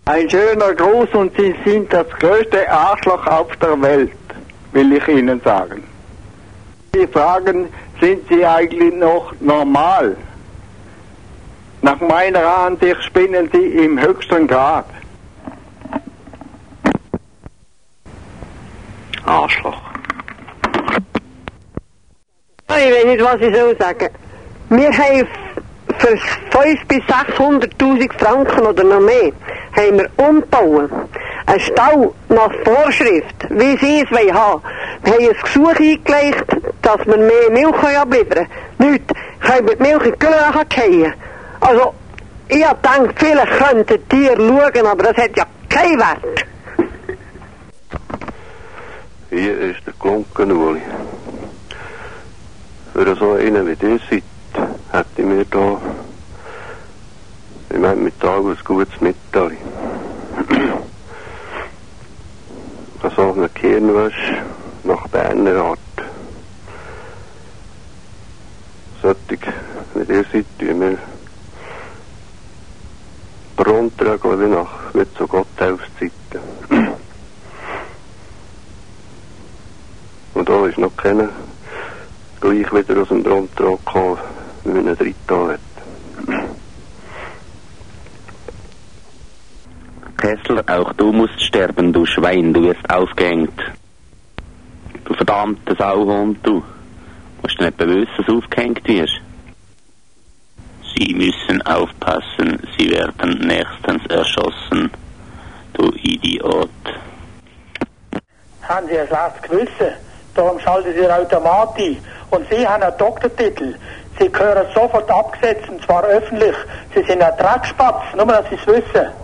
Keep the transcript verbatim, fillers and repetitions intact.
Ein schöner Gruß und Sie sind das größte Arschloch auf der Welt, will ich Ihnen sagen. Sie fragen, sind Sie eigentlich noch normal? Nach meiner Ansicht spinnen Sie im höchsten Grad. Arschloch. Ich weiß nicht, was ich soll sagen. Wir haben für fünfhundert bis sechshunderttausend Franken oder noch mehr haben wir umgebaut. Ein Stall nach Vorschrift, wie sie es haben wollen. Wir haben ein Gesuch eingelegt, dass wir mehr Milch abliefern können. Nicht, können wir die Milch in die Gülle fallen. Also, ich habe gedacht, vielleicht könnten die schauen, aber das hat ja keinen Wert. Hier ist der Glunkenuli. Für so einen wie ihr seid, hätte mir da im Mittag ein gutes Mittag. Also eine Kirnwäsche nach Berner Art. Sollte wie ihr seid, tun wir Brunnträger wie nach wie zu Gotthelfszeiten. Und da ist noch keiner gleich wieder aus dem Brunnträger gekommen, wie man ihn reingetan hat. Kessler, auch du musst sterben, du Schwein, du wirst aufgehängt. Du verdammter Sauhund, du. Musst du nicht bewusst, dass du aufgehängt wirst? Sie müssen aufpassen, sie werden nächstens erschossen, du Idiot. Haben Sie ein schlechtes Gewissen? Darum schaltet Ihr Automat ein. Und Sie haben einen Doktortitel. Sie gehören sofort abgesetzt, und zwar öffentlich. Sie sind ein Dreckspatz, nur dass Sie es wissen.